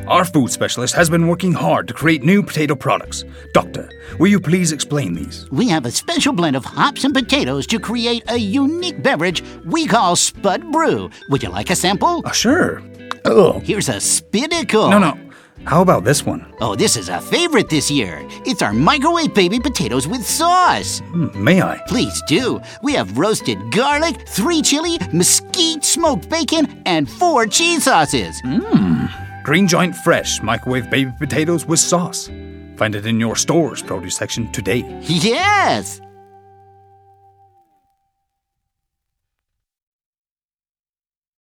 Our food specialist has been working hard to create new potato products. Doctor, will you please explain these? We have a special blend of hops and potatoes to create a unique beverage we call Spud Brew. Would you like a sample? Sure. Ugh. Here's a Spiddicle. No. How about this one? Oh, this is a favorite this year. It's our microwave baby potatoes with sauce. May I? Please do. We have roasted garlic, 3 chili, mesquite smoked bacon, and 4 cheese sauces. Green Giant Fresh microwave baby potatoes with sauce. Find it in your store's produce section today. Yes!